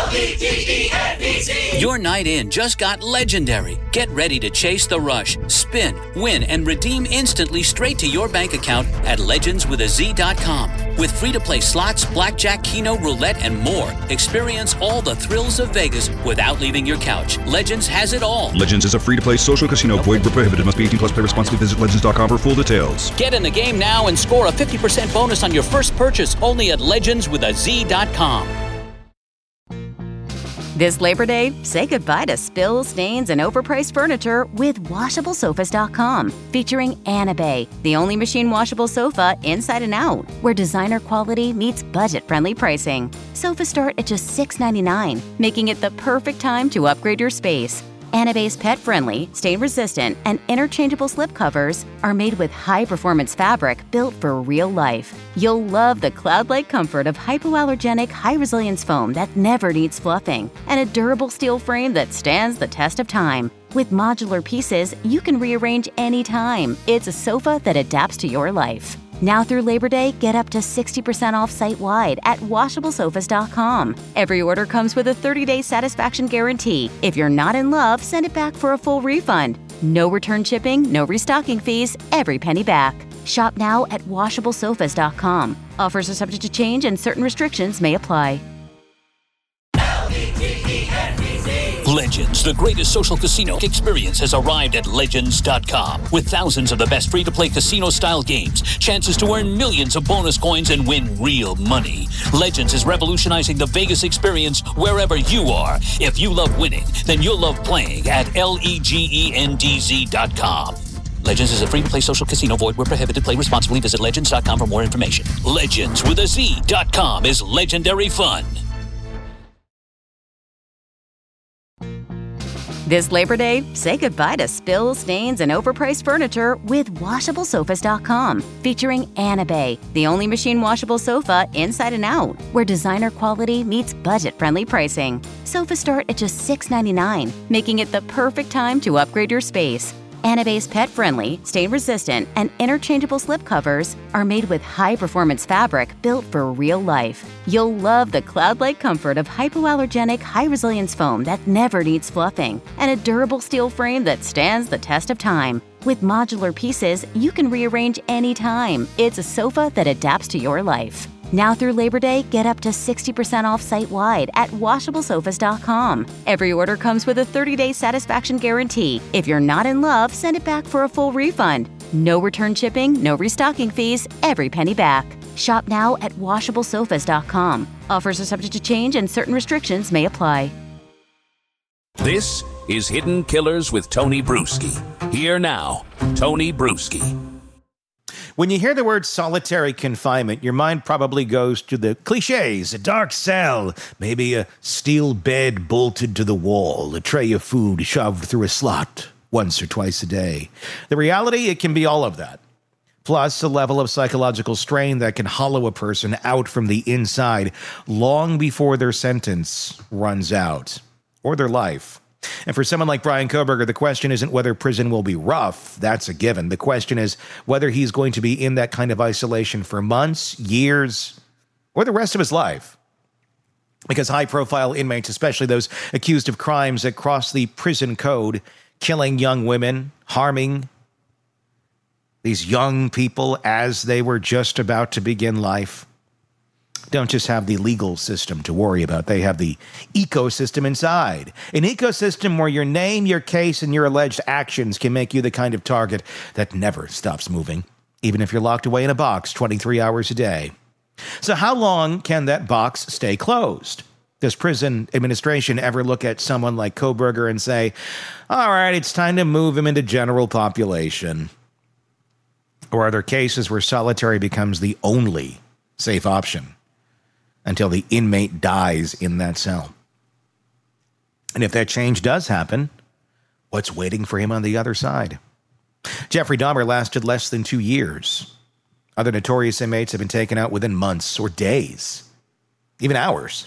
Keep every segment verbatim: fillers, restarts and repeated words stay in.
L E G E N D Z. Your night in just got legendary. Get ready to chase the rush, spin, win, and redeem instantly straight to your bank account at legends with a z dot com. With free-to-play slots, blackjack, keno, roulette, and more, experience all the thrills of Vegas without leaving your couch. Legends has it all. Legends is a free-to-play social casino. Void where prohibited. Must be eighteen plus. Play responsibly. Visit legends dot com for full details. Get in the game now and score a fifty percent bonus on your first purchase only at legends with a z dot com. This Labor Day, say goodbye to spills, stains, and overpriced furniture with washable sofas dot com, featuring Anabay, the only machine washable sofa inside and out, where designer quality meets budget-friendly pricing. Sofas start at just six ninety-nine, making it the perfect time to upgrade your space. Anabay's pet-friendly, stain-resistant, and interchangeable slipcovers are made with high-performance fabric built for real life. You'll love the cloud-like comfort of hypoallergenic, high-resilience foam that never needs fluffing, and a durable steel frame that stands the test of time. With modular pieces, you can rearrange anytime. It's a sofa that adapts to your life. Now through Labor Day, get up to sixty percent off site-wide at washable sofas dot com. Every order comes with a thirty-day satisfaction guarantee. If you're not in love, send it back for a full refund. No return shipping, no restocking fees, every penny back. Shop now at washable sofas dot com. Offers are subject to change and certain restrictions may apply. Legends, the greatest social casino experience, has arrived at legends dot com. With thousands of the best free-to-play casino-style games, chances to earn millions of bonus coins and win real money. Legends is revolutionizing the Vegas experience wherever you are. If you love winning, then you'll love playing at legends dot com. Legends is a free-to-play social casino. Void where prohibited. Play responsibly. Visit legends dot com for more information. Legends with a Z dot com is legendary fun. This Labor Day, say goodbye to spills, stains, and overpriced furniture with washable sofas dot com, featuring Anabay, the only machine washable sofa inside and out, where designer quality meets budget-friendly pricing. Sofas start at just six ninety-nine, making it the perfect time to upgrade your space. Anabay's pet-friendly, stain-resistant, and interchangeable slipcovers are made with high-performance fabric built for real life. You'll love the cloud-like comfort of hypoallergenic, high-resilience foam that never needs fluffing, and a durable steel frame that stands the test of time. With modular pieces, you can rearrange anytime. It's a sofa that adapts to your life. Now through Labor Day, get up to sixty percent off site-wide at washable sofas dot com. Every order comes with a thirty-day satisfaction guarantee. If you're not in love, send it back for a full refund. No return shipping, no restocking fees, every penny back. Shop now at washable sofas dot com. Offers are subject to change and certain restrictions may apply. This is Hidden Killers with Tony Bruschi. Here now, Tony Bruschi. When you hear the word solitary confinement, your mind probably goes to the cliches: a dark cell, maybe a steel bed bolted to the wall, a tray of food shoved through a slot once or twice a day. The reality, it can be all of that. Plus, a level of psychological strain that can hollow a person out from the inside long before their sentence runs out, or their life. And for someone like Bryan Kohberger, the question isn't whether prison will be rough. That's a given. The question is whether he's going to be in that kind of isolation for months, years, or the rest of his life. Because high-profile inmates, especially those accused of crimes that cross the prison code, killing young women, harming these young people as they were just about to begin life, don't just have the legal system to worry about. They have the ecosystem inside. An ecosystem where your name, your case, and your alleged actions can make you the kind of target that never stops moving, even if you're locked away in a box twenty-three hours a day. So how long can that box stay closed? Does prison administration ever look at someone like Kohberger and say, all right, it's time to move him into general population? Or are there cases where solitary becomes the only safe option until the inmate dies in that cell? And if that change does happen, what's waiting for him on the other side? Jeffrey Dahmer lasted less than two years. Other notorious inmates have been taken out within months or days, even hours.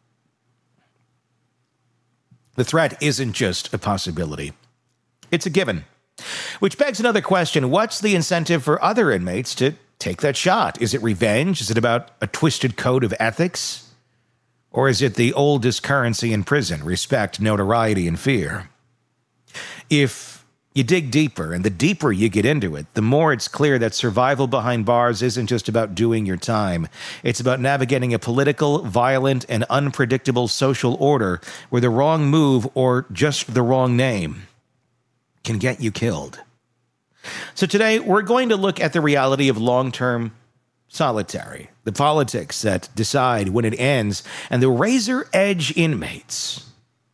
The threat isn't just a possibility. It's a given. Which begs another question. What's the incentive for other inmates to take that shot? Is it revenge? Is it about a twisted code of ethics? Or is it the oldest currency in prison, respect, notoriety, and fear? If you dig deeper, and the deeper you get into it, the more it's clear that survival behind bars isn't just about doing your time. It's about navigating a political, violent, and unpredictable social order where the wrong move or just the wrong name can get you killed. So today, we're going to look at the reality of long-term solitary, the politics that decide when it ends, and the razor-edge inmates.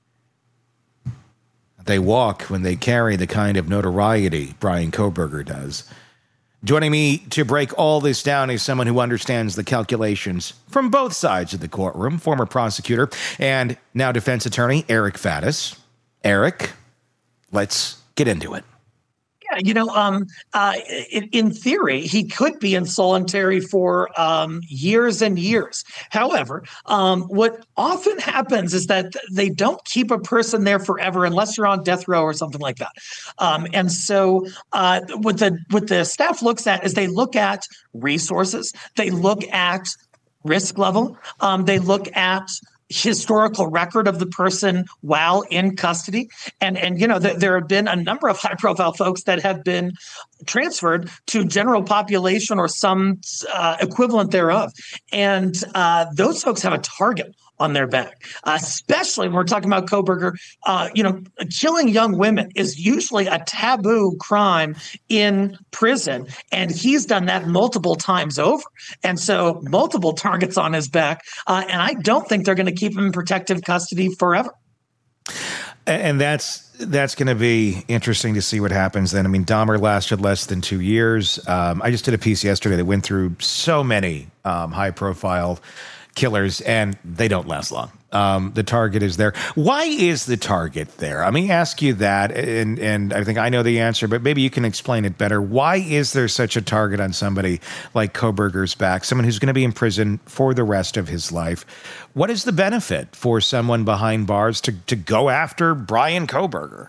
They walk when they carry the kind of notoriety Bryan Kohberger does. Joining me to break all this down is someone who understands the calculations from both sides of the courtroom, former prosecutor and now defense attorney Eric Faddis. Eric, let's get into it. You know, um, uh, in, in theory, he could be in solitary for um, years and years. However, um, what often happens is that they don't keep a person there forever unless you're on death row or something like that. Um, and so uh, what the what the staff looks at is they look at resources, they look at risk level, um, they look at historical record of the person while in custody. And, and you know, th- there have been a number of high-profile folks that have been transferred to general population or some uh, equivalent thereof. And uh, those folks have a target on their back, uh, especially when we're talking about Kohberger. Uh, you know, killing young women is usually a taboo crime in prison, and he's done that multiple times over. And so multiple targets on his back, uh, and I don't think they're going to keep him in protective custody forever. And that's that's going to be interesting to see what happens then. I mean, Dahmer lasted less than two years. Um, I just did a piece yesterday that went through so many um, high-profile killers, and they don't last long. Um, the target is there. Why is the target there? Let me ask you that, and and I think I know the answer, but maybe you can explain it better. Why is there such a target on somebody like Kohberger's back, someone who's going to be in prison for the rest of his life? What is the benefit for someone behind bars to, to go after Bryan Kohberger?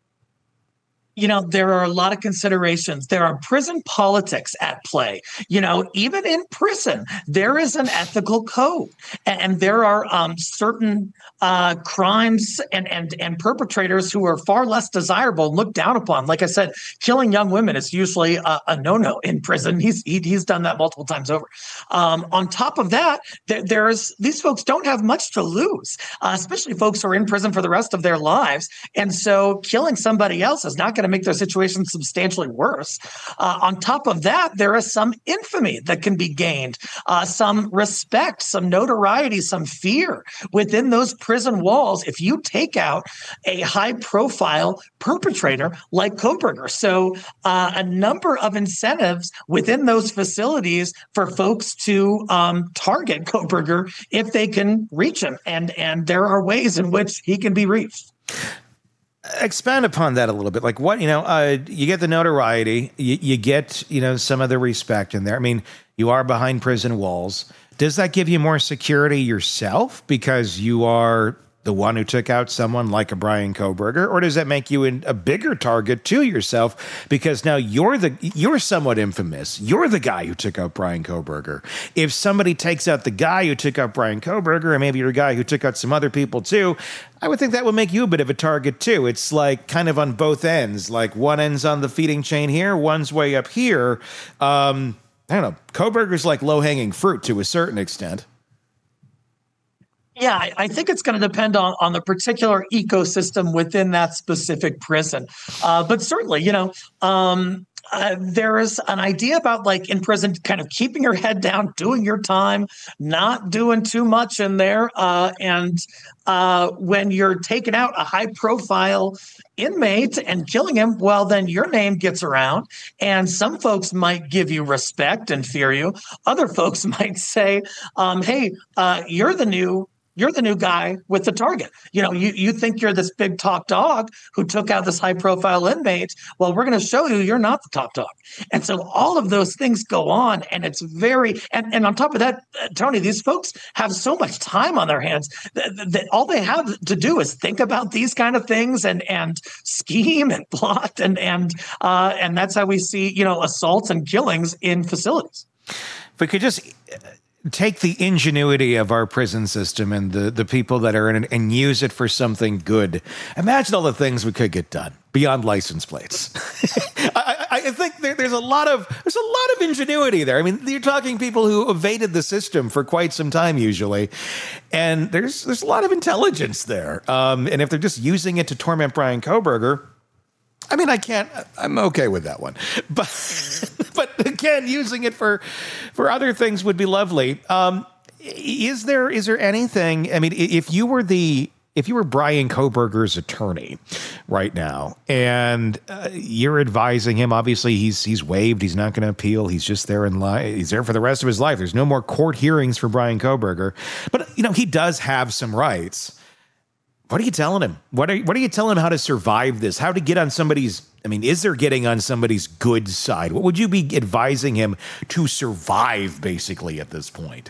You know, there are a lot of considerations. There are prison politics at play. You know, even in prison, there is an ethical code, and there are um, certain uh, crimes and, and and perpetrators who are far less desirable and looked down upon. Like I said, killing young women is usually a, a no-no in prison. He's he, he's done that multiple times over. Um, on top of that, there, there's these folks don't have much to lose, uh, especially folks who are in prison for the rest of their lives, and so killing somebody else is not going to make their situation substantially worse. Uh, on top of that, there is some infamy that can be gained, uh, some respect, some notoriety, some fear within those prison walls if you take out a high-profile perpetrator like Kohberger. So uh, a number of incentives within those facilities for folks to um, target Kohberger if they can reach him. And, and there are ways in which he can be reached. Expand upon that a little bit. Like what, you know, uh, you get the notoriety, you, you get, you know, some of the respect in there. I mean, you are behind prison walls. Does that give you more security yourself because you are the one who took out someone like a Bryan Kohberger, or does that make you in a bigger target to yourself because now you're the you're somewhat infamous? You're the guy who took out Bryan Kohberger. If somebody takes out the guy who took out Bryan Kohberger, and maybe you're a guy who took out some other people too, I would think that would make you a bit of a target too. It's like kind of on both ends. Like one end's on the feeding chain here, one's way up here. Um, I don't know. Kohberger's like low-hanging fruit to a certain extent. Yeah, I, I think it's going to depend on, on the particular ecosystem within that specific prison. Uh, but certainly, you know, um, uh, there is an idea about like in prison, kind of keeping your head down, doing your time, not doing too much in there. Uh, and uh, when you're taking out a high profile inmate and killing him, well, then your name gets around and some folks might give you respect and fear you. Other folks might say, um, hey, uh, you're the new You're the new guy with the target. You know, you, you think you're this big top dog who took out this high profile inmate. Well, we're going to show you you're not the top dog. And so all of those things go on. And it's very, and, and on top of that, uh, Tony, these folks have so much time on their hands that, that all they have to do is think about these kind of things and, and scheme and plot. And, and, uh, and that's how we see, you know, assaults and killings in facilities. If we could just take the ingenuity of our prison system and the, the people that are in it and use it for something good. Imagine all the things we could get done beyond license plates. I, I think there, there's a lot of there's a lot of ingenuity there. I mean, you're talking people who evaded the system for quite some time usually, and there's there's a lot of intelligence there. Um, and if they're just using it to torment Bryan Kohberger, I mean, I can't. I'm okay with that one, but but again, using it for for other things would be lovely. Um, is there is there anything? I mean, if you were the if you were Bryan Kohberger's attorney right now, and uh, you're advising him, obviously he's he's waived. He's not going to appeal. He's just there in life. He's there for the rest of his life. There's no more court hearings for Bryan Kohberger, but you know he does have some rights. What are you telling him? What are what are you telling him how to survive this? How to get on somebody's, I mean, is there getting on somebody's good side? What would you be advising him to survive, basically, at this point?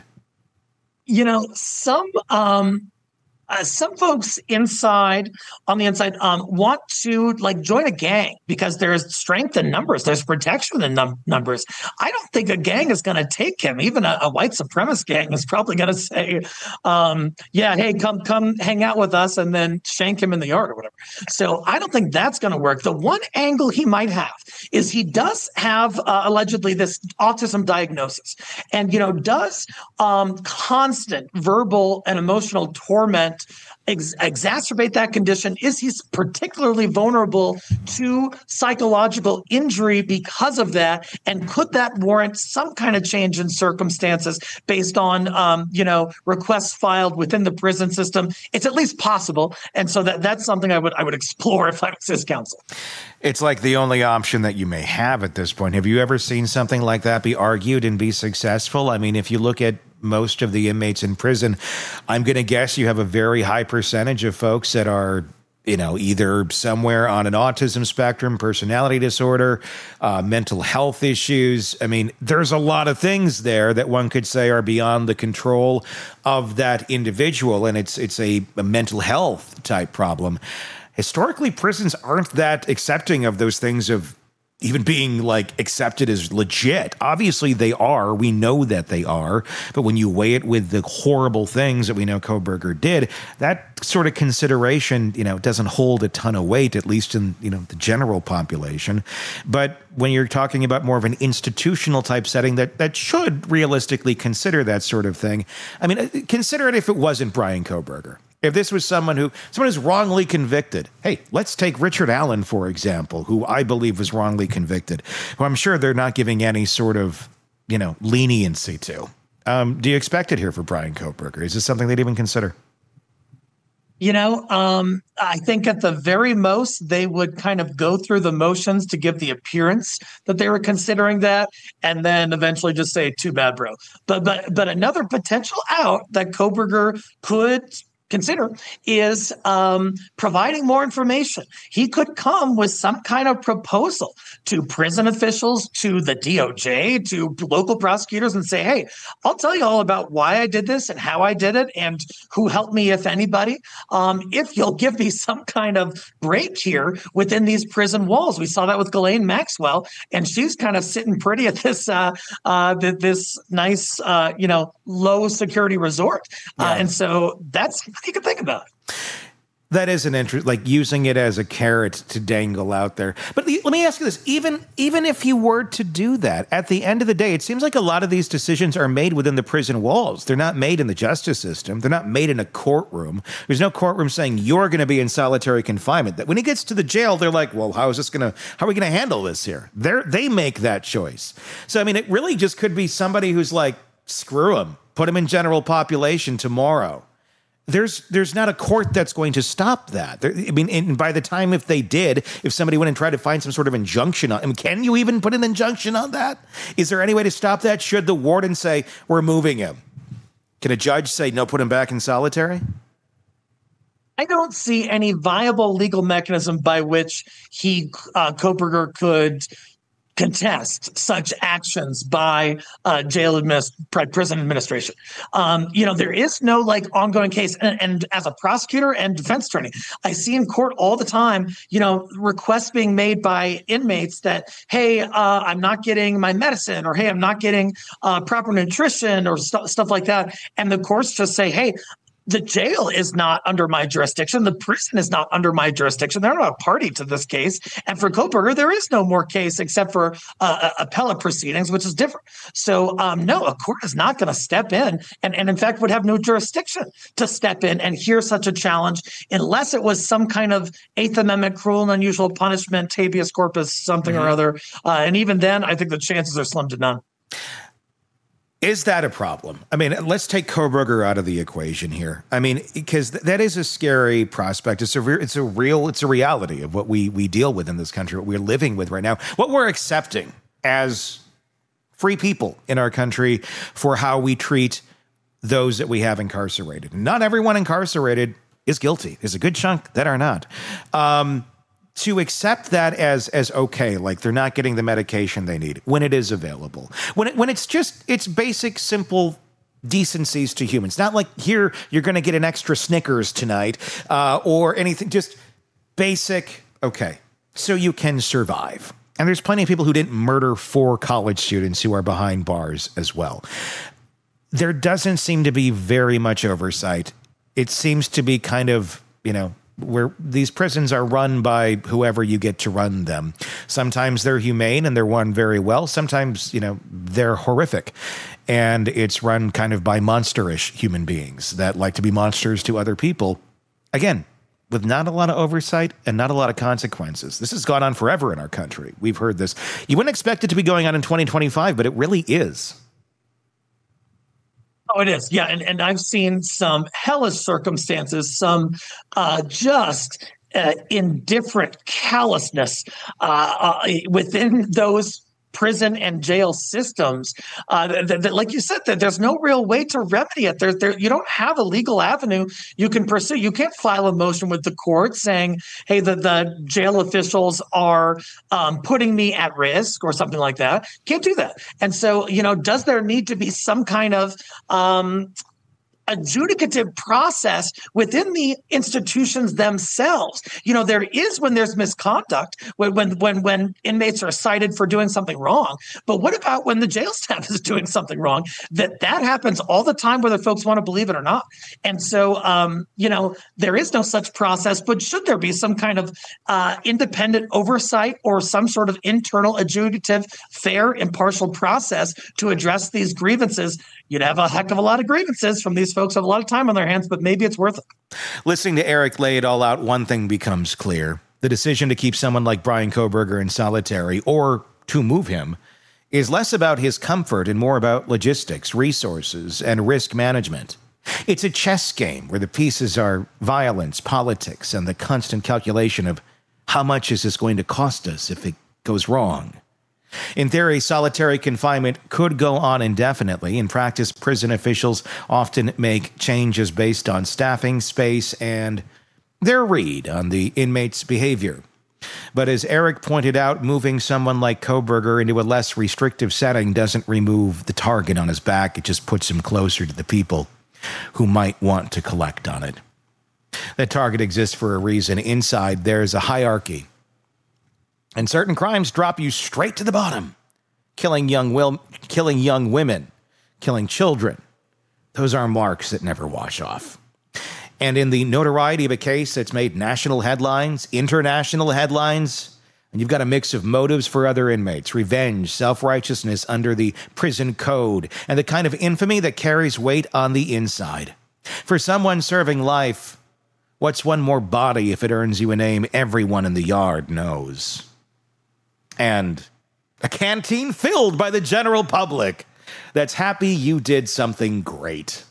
You know, some um, uh, some folks inside, on the inside, um, want to like join a gang because there's strength in numbers. There's protection in num- numbers. I don't think a gang is going to take him. Even a, a white supremacist gang is probably going to say, um, yeah, hey, come come hang out with us and then shank him in the yard or whatever. So I don't think that's going to work. The one angle he might have is he does have uh, allegedly this autism diagnosis and, you know, does um, constant verbal and emotional torment Ex- exacerbate that condition? Is he particularly vulnerable to psychological injury because of that? And could that warrant some kind of change in circumstances based on, um, you know, requests filed within the prison system? It's at least possible. And so that that's something I would I would explore if I was his counsel. It's like the only option that you may have at this point. Have you ever seen something like that be argued and be successful? I mean, if you look at most of the inmates in prison, I'm going to guess you have a very high percentage of folks that are, you know, either somewhere on an autism spectrum, personality disorder, uh, mental health issues. I mean, there's a lot of things there that one could say are beyond the control of that individual, and it's it's a, a mental health type problem. Historically, prisons aren't that accepting of those things of even being like accepted as legit. Obviously they are. We know that they are. But when you weigh it with the horrible things that we know Kohberger did, that sort of consideration, you know, doesn't hold a ton of weight, at least in, you know, the general population. But when you're talking about more of an institutional type setting that that should realistically consider that sort of thing, I mean, consider it if it wasn't Bryan Kohberger. If this was someone who, someone who's wrongly convicted, hey, let's take Richard Allen, for example, who I believe was wrongly convicted, who I'm sure they're not giving any sort of, you know, leniency to. Um, do you expect it here for Bryan Kohberger? Is this something they'd even consider? You know, um, I think at the very most, they would kind of go through the motions to give the appearance that they were considering that, and then eventually just say, too bad, bro. But but but another potential out that Kohberger could consider is um, providing more information. He could come with some kind of proposal to prison officials, to the D O J, to local prosecutors and say, hey, I'll tell you all about why I did this and how I did it and who helped me, if anybody, um, if you'll give me some kind of break here within these prison walls. We saw that with Ghislaine Maxwell, and she's kind of sitting pretty at this uh, uh, this nice, uh, you know, low security resort. Yeah. Uh, and so that's you can think about it. That is an interest, like using it as a carrot to dangle out there. But let me ask you this, even even if you were to do that, at the end of the day, it seems like a lot of these decisions are made within the prison walls. They're not made in the justice system. They're not made in a courtroom. There's no courtroom saying you're going to be in solitary confinement. That when he gets to the jail, they're like, well, how is this going to, how are we going to handle this here? They they make that choice. So, I mean, it really just could be somebody who's like, screw him, put him in general population tomorrow. There's there's not a court that's going to stop that. There, I mean, and by the time if they did, if somebody went and tried to find some sort of injunction on, I mean, can you even put an injunction on that? Is there any way to stop that? Should the warden say, we're moving him? Can a judge say, no, put him back in solitary? I don't see any viable legal mechanism by which he, uh, Kohberger, could contest such actions by uh, jail administ- prison administration. Um, you know, there is no like ongoing case. And, and as a prosecutor and defense attorney, I see in court all the time, you know, requests being made by inmates that, hey, uh, I'm not getting my medicine, or hey, I'm not getting uh, proper nutrition, or st- stuff like that. And the courts just say, hey, the jail is not under my jurisdiction. The prison is not under my jurisdiction. They're not a party to this case. And for Kohberger, there is no more case except for uh, appellate proceedings, which is different. So, um, no, a court is not going to step in and, and, in fact, would have no jurisdiction to step in and hear such a challenge unless it was some kind of Eighth Amendment cruel and unusual punishment, habeas corpus, something mm-hmm. or other. Uh, and even then, I think the chances are slim to none. Is that a problem? I mean, let's take Kohberger out of the equation here. I mean, because th- that is a scary prospect. It's a re- it's a real, it's a reality of what we we deal with in this country, what we're living with right now, what we're accepting as free people in our country for how we treat those that we have incarcerated. Not everyone incarcerated is guilty. There's a good chunk that are not. Um, to accept that as as okay, like they're not getting the medication they need when it is available, when it, when it's just it's basic, simple decencies to humans. Not like here you're going to get an extra Snickers tonight uh, or anything. Just basic. Okay, so you can survive. And there's plenty of people who didn't murder four college students who are behind bars as well. There doesn't seem to be very much oversight. It seems to be kind of, you know, where these prisons are run by whoever you get to run them. Sometimes they're humane and they're run very well. Sometimes, you know, they're horrific. And it's run kind of by monsterish human beings that like to be monsters to other people. Again, with not a lot of oversight and not a lot of consequences. This has gone on forever in our country. We've heard this. You wouldn't expect it to be going on in twenty twenty-five, but it really is. Oh, it is. Yeah. And, and I've seen some hellish circumstances, some uh, just uh, indifferent callousness uh, uh, within those prison and jail systems uh, that, that, like you said, that there's no real way to remedy it. There, there, you don't have a legal avenue you can pursue. You can't file a motion with the court saying, hey, the, the jail officials are um, putting me at risk or something like that. Can't do that. And so, you know, does there need to be some kind of um, adjudicative process within the institutions themselves? You know, there is when there's misconduct, when when when when inmates are cited for doing something wrong. But what about when the jail staff is doing something wrong? That that happens all the time, whether folks want to believe it or not. And so, um, you know, there is no such process. But should there be some kind of uh, independent oversight or some sort of internal adjudicative, fair, impartial process to address these grievances? You'd have a heck of a lot of grievances from these folks who have a lot of time on their hands, but maybe it's worth it. Listening to Eric lay it all out, one thing becomes clear. The decision to keep someone like Bryan Kohberger in solitary or to move him is less about his comfort and more about logistics, resources, and risk management. It's a chess game where the pieces are violence, politics, and the constant calculation of how much is this going to cost us if it goes wrong. In theory, solitary confinement could go on indefinitely. In practice, prison officials often make changes based on staffing, space, and their read on the inmate's behavior. But as Eric pointed out, moving someone like Kohberger into a less restrictive setting doesn't remove the target on his back. It just puts him closer to the people who might want to collect on it. That target exists for a reason. Inside, there's a hierarchy. And certain crimes drop you straight to the bottom. Killing young will, killing young women, killing children. Those are marks that never wash off. And in the notoriety of a case that's made national headlines, international headlines, and you've got a mix of motives for other inmates, revenge, self-righteousness under the prison code, and the kind of infamy that carries weight on the inside. For someone serving life, what's one more body if it earns you a name everyone in the yard knows? And a canteen filled by the general public that's happy you did something great.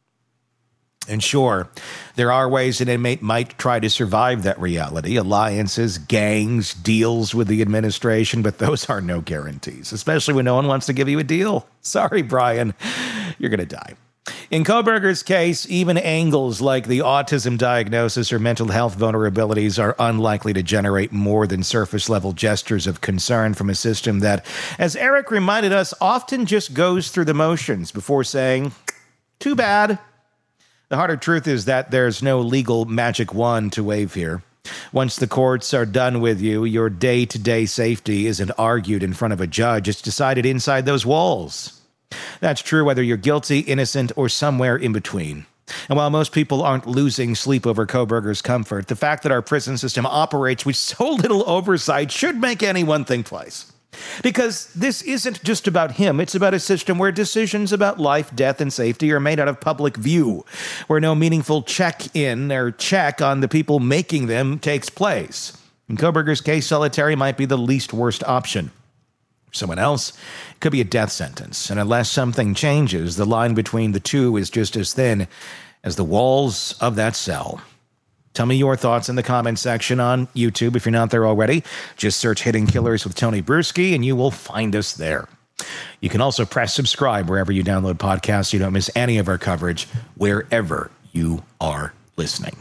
And sure, there are ways an inmate might try to survive that reality. Alliances, gangs, deals with the administration, but those are no guarantees, especially when no one wants to give you a deal. Sorry, Bryan, you're going to die. In Kohberger's case, even angles like the autism diagnosis or mental health vulnerabilities are unlikely to generate more than surface-level gestures of concern from a system that, as Eric reminded us, often just goes through the motions before saying, too bad. The harder truth is that there's no legal magic wand to wave here. Once the courts are done with you, your day-to-day safety isn't argued in front of a judge. It's decided inside those walls. That's true whether you're guilty, innocent, or somewhere in between. And while most people aren't losing sleep over Kohberger's comfort, the fact that our prison system operates with so little oversight should make anyone think twice. Because this isn't just about him, it's about a system where decisions about life, death, and safety are made out of public view, where no meaningful check-in or check on the people making them takes place. In Kohberger's case, solitary might be the least worst option. For someone else, it could be a death sentence, and unless something changes, the line between the two is just as thin as the walls of that cell. Tell me your thoughts in the comment section on YouTube. If you're not there already, just search Hidden Killers with Tony Bruschi, and you will find us there. You can also press subscribe wherever you download podcasts so you don't miss any of our coverage, wherever you are listening.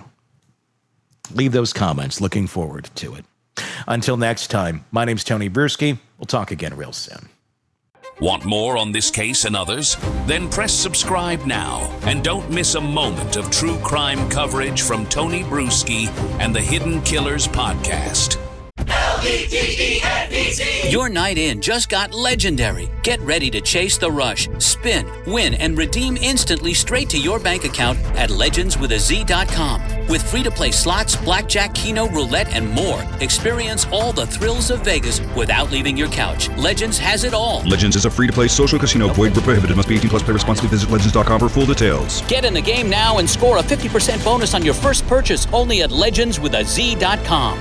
Leave those comments. Looking forward to it. Until next time, my name's Tony Bruschi. We'll talk again real soon. Want more on this case and others? Then press subscribe now and don't miss a moment of true crime coverage from Tony Bruschi and the Hidden Killers podcast. L E G E N E Z. Your night in just got legendary. Get ready to chase the rush, spin, win, and redeem instantly straight to your bank account at legends with a z dot com. With free-to-play slots, blackjack, keno, roulette, and more, experience all the thrills of Vegas without leaving your couch. Legends has it all. Legends is a free-to-play social casino. Void where prohibited. Must be eighteen plus. Play responsibly. Visit legends dot com for full details. Get in the game now and score a fifty percent bonus on your first purchase only at legends with a z dot com.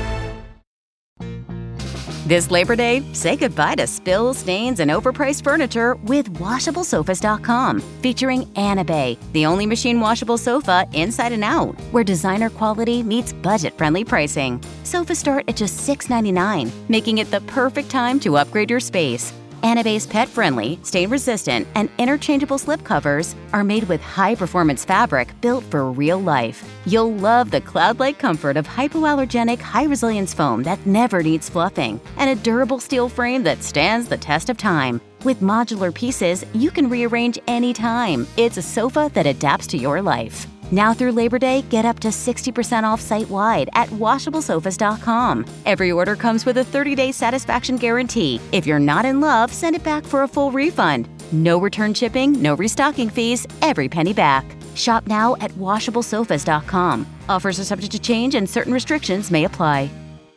This Labor Day, say goodbye to spills, stains, and overpriced furniture with washable sofas dot com, featuring Anabay, the only machine washable sofa inside and out, where designer quality meets budget-friendly pricing. Sofas start at just six ninety-nine, making it the perfect time to upgrade your space. Anabay's pet-friendly, stain-resistant, and interchangeable slipcovers are made with high-performance fabric built for real life. You'll love the cloud-like comfort of hypoallergenic, high-resilience foam that never needs fluffing, and a durable steel frame that stands the test of time. With modular pieces, you can rearrange anytime. It's a sofa that adapts to your life. Now through Labor Day, get up to sixty percent off site-wide at washable sofas dot com. Every order comes with a thirty-day satisfaction guarantee. If you're not in love, send it back for a full refund. No return shipping, no restocking fees, every penny back. Shop now at washable sofas dot com. Offers are subject to change and certain restrictions may apply.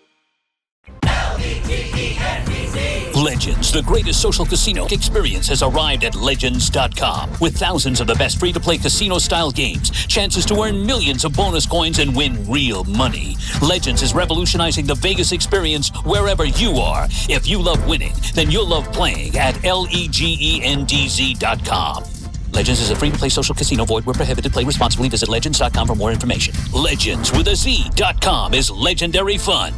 Legends, the greatest social casino experience, has arrived at legends dot com. With thousands of the best free-to-play casino-style games, chances to earn millions of bonus coins and win real money. Legends is revolutionizing the Vegas experience wherever you are. If you love winning, then you'll love playing at legends dot com. Legends is a free-to-play social casino. Void where prohibited. Play responsibly. Visit legends dot com for more information. Legends with a Z dot com is legendary fun.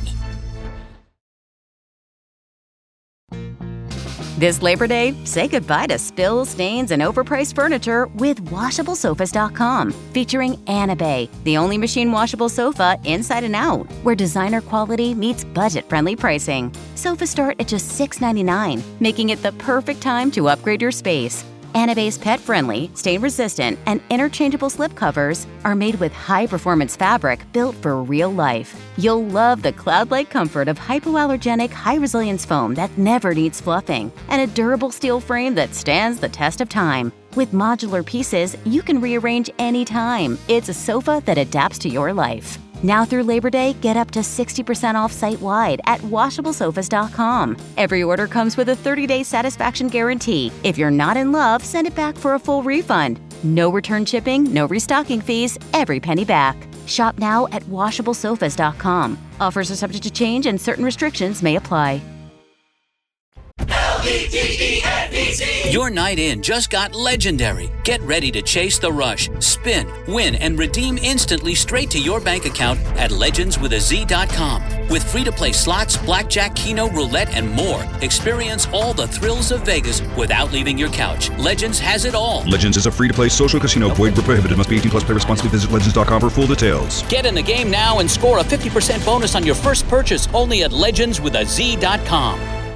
This Labor Day, say goodbye to spills, stains, and overpriced furniture with washable sofas dot com, featuring Anabay, the only machine washable sofa inside and out, where designer quality meets budget-friendly pricing. Sofas start at just six ninety-nine, making it the perfect time to upgrade your space. Anabay's pet-friendly, stain-resistant, and interchangeable slipcovers are made with high-performance fabric built for real life. You'll love the cloud-like comfort of hypoallergenic, high-resilience foam that never needs fluffing, and a durable steel frame that stands the test of time. With modular pieces, you can rearrange anytime. It's a sofa that adapts to your life. Now through Labor Day, get up to sixty percent off site-wide at washable sofas dot com. Every order comes with a thirty-day satisfaction guarantee. If you're not in love, send it back for a full refund. No return shipping, no restocking fees, every penny back. Shop now at washable sofas dot com. Offers are subject to change and certain restrictions may apply. L E D E N D Z. Your night in just got legendary. Get ready to chase the rush, spin, win, and redeem instantly straight to your bank account at legends with a z dot com. With free-to-play slots, blackjack, keno, roulette, and more, experience all the thrills of Vegas without leaving your couch. Legends has it all. Legends is a free-to-play social casino. Void where prohibited. Must be eighteen plus. Play responsibly. Visit legends dot com for full details. Get in the game now and score a fifty percent bonus on your first purchase only at legends with a z dot com.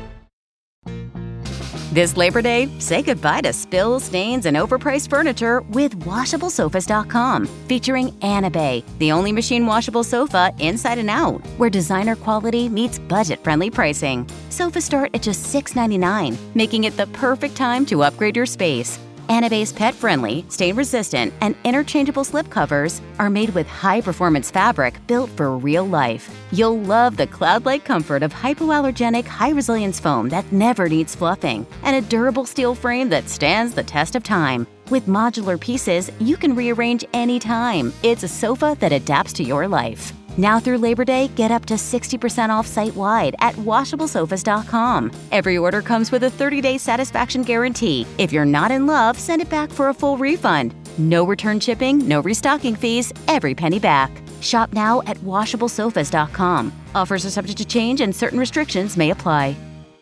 This Labor Day, say goodbye to spills, stains, and overpriced furniture with washable sofas dot com, featuring Anabay, the only machine washable sofa inside and out, where designer quality meets budget-friendly pricing. Sofas start at just six ninety-nine, making it the perfect time to upgrade your space. Anabay's pet-friendly, stain-resistant, and interchangeable slipcovers are made with high-performance fabric built for real life. You'll love the cloud-like comfort of hypoallergenic, high-resilience foam that never needs fluffing, and a durable steel frame that stands the test of time. With modular pieces, you can rearrange anytime. It's a sofa that adapts to your life. Now through Labor Day, get up to sixty percent off site-wide at washable sofas dot com. Every order comes with a thirty-day satisfaction guarantee. If you're not in love, send it back for a full refund. No return shipping, no restocking fees, every penny back. Shop now at washable sofas dot com. Offers are subject to change and certain restrictions may apply.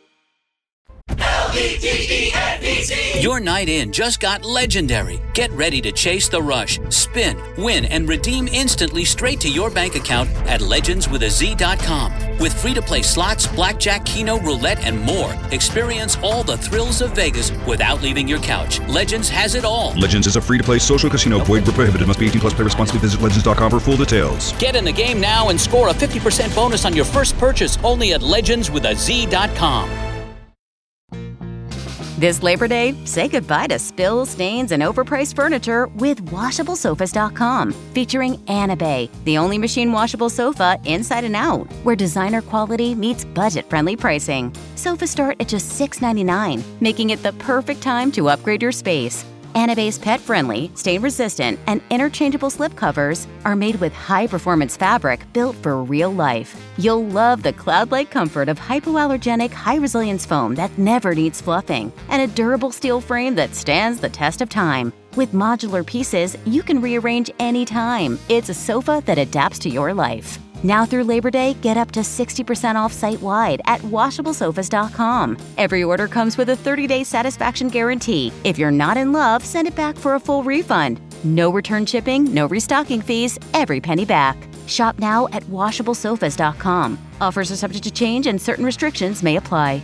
L E D E N D Z. Your night in just got legendary. Get ready to chase the rush, spin, win, and redeem instantly straight to your bank account at legends with a z dot com. With free-to-play slots, blackjack, keno, roulette, and more, experience all the thrills of Vegas without leaving your couch. Legends has it all. Legends is a free-to-play social casino. Void where prohibited. Must be eighteen plus. Play responsibly. Visit legends dot com for full details. Get in the game now and score a fifty percent bonus on your first purchase only at legends with a z dot com. This Labor Day, say goodbye to spills, stains, and overpriced furniture with washable sofas dot com, featuring Anabay, the only machine washable sofa inside and out, where designer quality meets budget-friendly pricing. Sofas start at just six ninety-nine, making it the perfect time to upgrade your space. Anabay's pet-friendly, stain-resistant, and interchangeable slipcovers are made with high-performance fabric built for real life. You'll love the cloud-like comfort of hypoallergenic, high-resilience foam that never needs fluffing, and a durable steel frame that stands the test of time. With modular pieces, you can rearrange anytime. It's a sofa that adapts to your life. Now through Labor Day, get up to sixty percent off site-wide at washable sofas dot com. Every order comes with a thirty-day satisfaction guarantee. If you're not in love, send it back for a full refund. No return shipping, no restocking fees, every penny back. Shop now at washable sofas dot com. Offers are subject to change and certain restrictions may apply.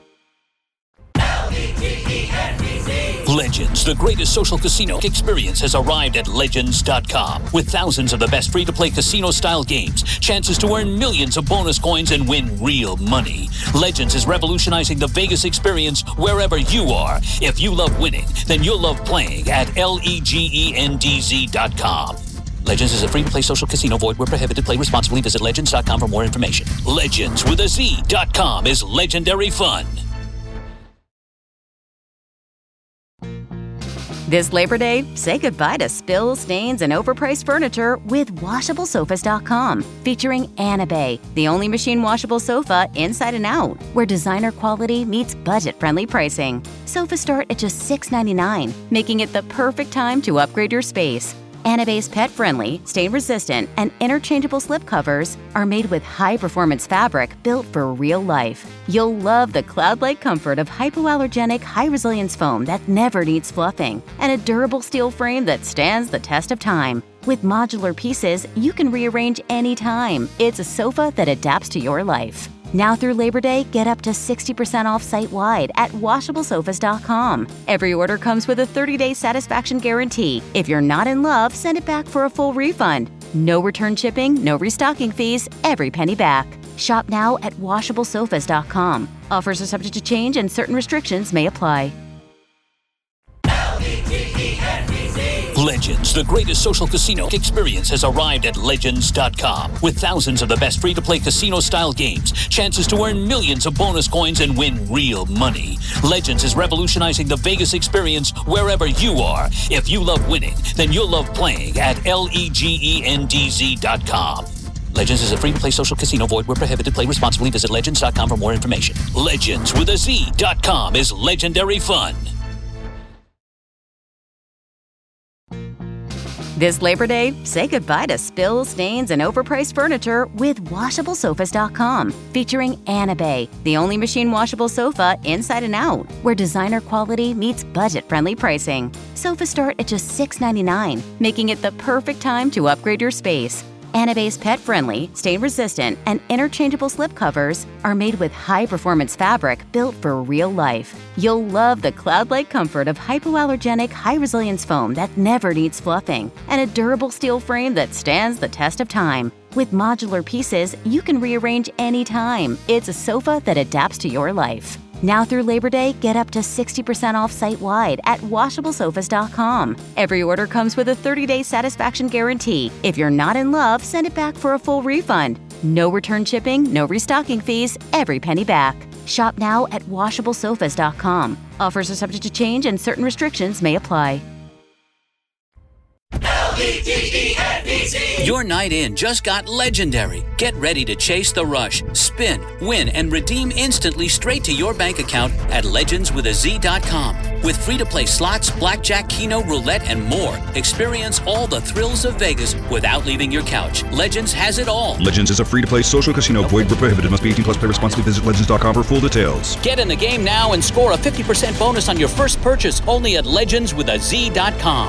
Legends, the greatest social casino experience, has arrived at legends dot com. With thousands of the best free-to-play casino-style games, chances to earn millions of bonus coins and win real money. Legends is revolutionizing the Vegas experience wherever you are. If you love winning, then you'll love playing at legends dot com. Legends is a free-to-play social casino. Void where prohibited. Play responsibly. Visit legends dot com for more information. Legends with a Z dot com is legendary fun. This Labor Day, say goodbye to spills, stains, and overpriced furniture with washable sofas dot com, featuring Anabay, the only machine washable sofa inside and out, where designer quality meets budget-friendly pricing. Sofas start at just six ninety-nine, making it the perfect time to upgrade your space. Anabay's pet-friendly, stain-resistant, and interchangeable slipcovers are made with high-performance fabric built for real life. You'll love the cloud-like comfort of hypoallergenic, high-resilience foam that never needs fluffing, and a durable steel frame that stands the test of time. With modular pieces, you can rearrange anytime. It's a sofa that adapts to your life. Now through Labor Day, get up to sixty percent off site-wide at washable sofas dot com. Every order comes with a thirty-day satisfaction guarantee. If you're not in love, send it back for a full refund. No return shipping, no restocking fees, every penny back. Shop now at washable sofas dot com. Offers are subject to change and certain restrictions may apply. Legends, the greatest social casino experience, has arrived at legends dot com. With thousands of the best free-to-play casino-style games, chances to earn millions of bonus coins and win real money. Legends is revolutionizing the Vegas experience wherever you are. If you love winning, then you'll love playing at legends dot com. Legends is a free-to-play social casino. Void where prohibited. Play responsibly. Visit legends dot com for more information. Legends with a Z dot com is legendary fun. This Labor Day, say goodbye to spills, stains, and overpriced furniture with washable sofas dot com, featuring Anabay, the only machine washable sofa inside and out, where designer quality meets budget-friendly pricing. Sofas start at just six ninety-nine, making it the perfect time to upgrade your space. Anabay's pet-friendly, stain-resistant, and interchangeable slip covers are made with high-performance fabric built for real life. You'll love the cloud-like comfort of hypoallergenic, high-resilience foam that never needs fluffing, and a durable steel frame that stands the test of time. With modular pieces, you can rearrange anytime. It's a sofa that adapts to your life. Now through Labor Day, get up to sixty percent off site-wide at washable sofas dot com. Every order comes with a thirty-day satisfaction guarantee. If you're not in love, send it back for a full refund. No return shipping, no restocking fees, every penny back. Shop now at washable sofas dot com. Offers are subject to change and certain restrictions may apply. L E G E N E Z. Your night in just got legendary. Get ready to chase the rush, spin, win, and redeem instantly straight to your bank account at legends with a Z dot com. With free-to-play slots, blackjack, keno, roulette, and more, experience all the thrills of Vegas without leaving your couch. Legends has it all. Legends is a free-to-play social casino. Void where prohibited. Must be eighteen plus. Play responsibly. Visit legends dot com for full details. Get in the game now and score a fifty percent bonus on your first purchase only at legends with a Z dot com.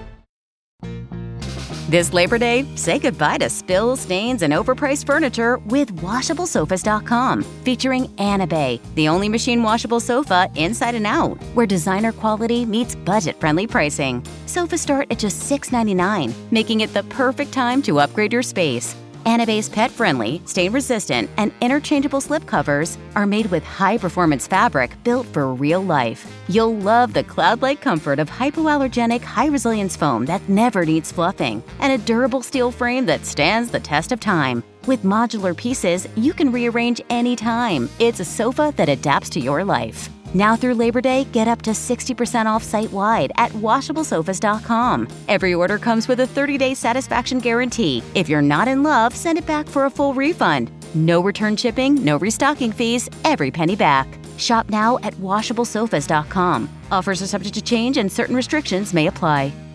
This Labor Day, say goodbye to spills, stains, and overpriced furniture with washable sofas dot com, featuring Anabay, the only machine washable sofa inside and out, where designer quality meets budget-friendly pricing. Sofas start at just six ninety-nine, making it the perfect time to upgrade your space. Anabay's pet-friendly, stain-resistant, and interchangeable slip covers are made with high-performance fabric built for real life. You'll love the cloud-like comfort of hypoallergenic, high-resilience foam that never needs fluffing, and a durable steel frame that stands the test of time. With modular pieces, you can rearrange anytime. It's a sofa that adapts to your life. Now through Labor Day, get up to sixty percent off site-wide at washable sofas dot com. Every order comes with a thirty-day satisfaction guarantee. If you're not in love, send it back for a full refund. No return shipping, no restocking fees, every penny back. Shop now at washable sofas dot com. Offers are subject to change and certain restrictions may apply.